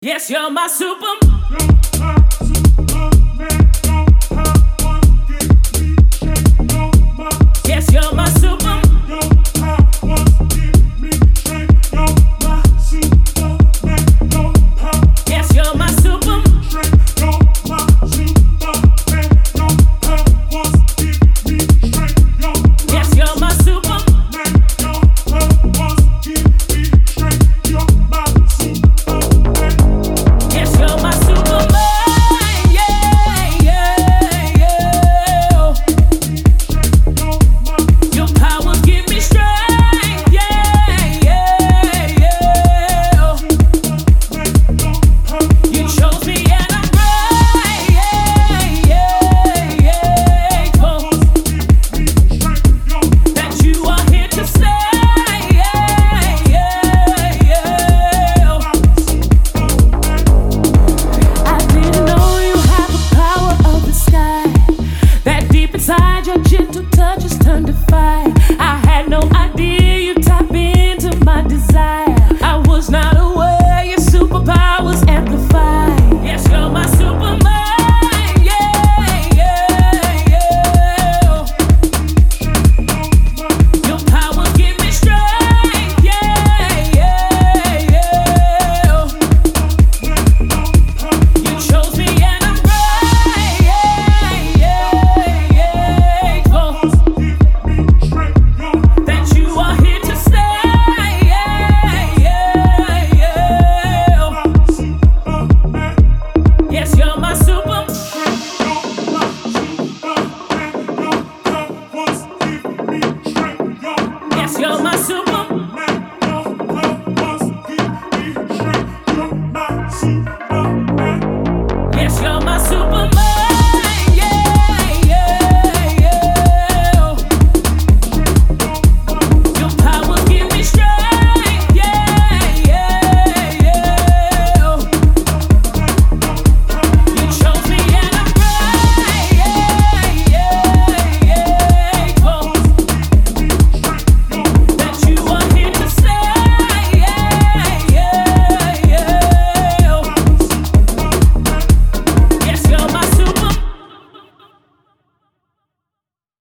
Yes, you're my Superman. Yes, you're my Superman. Yes, you're my Superman. Yes, you're my Superman. Yes, you're my Superman. Yeah, yeah, yeah. Your powers give me strength. Yeah, yeah, yeah. You chose me and I'm right. Yeah, yeah, yeah. That you are here to stay. Yeah, yeah, yeah. I didn't know you had the power of the sky. That deep inside your gentle touches turned to fire. I had no idea you tap into my desire. I was not aware your superpowers amplify. Yes, you're my Superman. Yeah, yeah, yeah. Your powers give me strength. Yeah, yeah, yeah. You chose me and I'm right. Yeah, yeah, yeah. That you are here to stay. Yeah, yeah, yeah. Yes, you're my Superman. Yes, you're my Superman. Yes, you're my Superman.